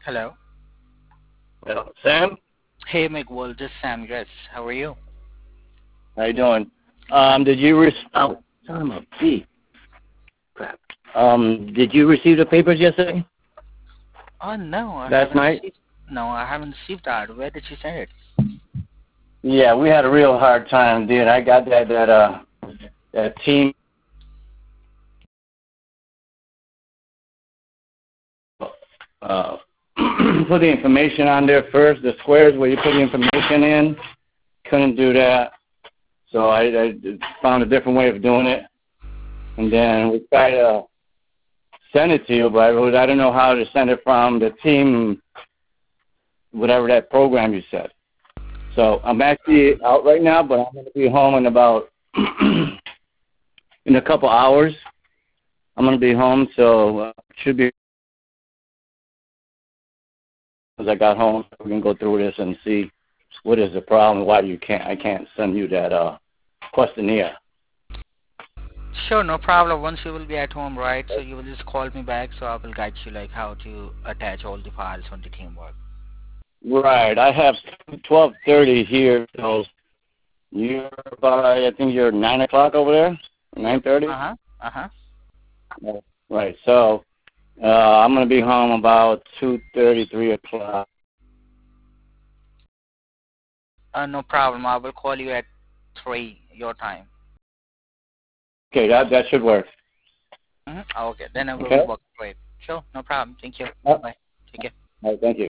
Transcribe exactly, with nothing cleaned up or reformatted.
Hello. Hello, Sam. Hey, McWall, this is Sam. Yes. How are you? How you doing? Um, did you re- oh, son of a bee. Crap. Um, did you receive the papers yesterday? Oh no, I Last haven't night? received. No, I haven't received that. Where did she send it? Yeah, we had a real hard time, dude. I got that that uh that team uh put the information on there first. The squares where you put the information in, couldn't do that. So I, I found a different way of doing it, and then we tried to send it to you, but I don't know how to send it from the team, whatever that program you said. So I'm actually out right now, but I'm going to be home in about in a couple hours. I'm going to be home, so uh, should be as I got home. We can go through this and see what is the problem, why you can't I can't send you that uh, questionnaire. Sure, no problem. Once you will be at home, right? So you will just call me back, so I will guide you like how to attach all the files on the teamwork. Right, I have twelve thirty here, so you're by I think you're nine o'clock over there, nine Yep. thirty. Uh huh. Uh huh. Right, so uh, I'm going to be home about two thirty, three o'clock. Uh, no problem. I will call you at three your time. Okay, that that should work. Mm-hmm. Okay. Then I will Okay. work. Great. Sure. No problem. Thank you. Uh, Bye. Take care. all right, thank you.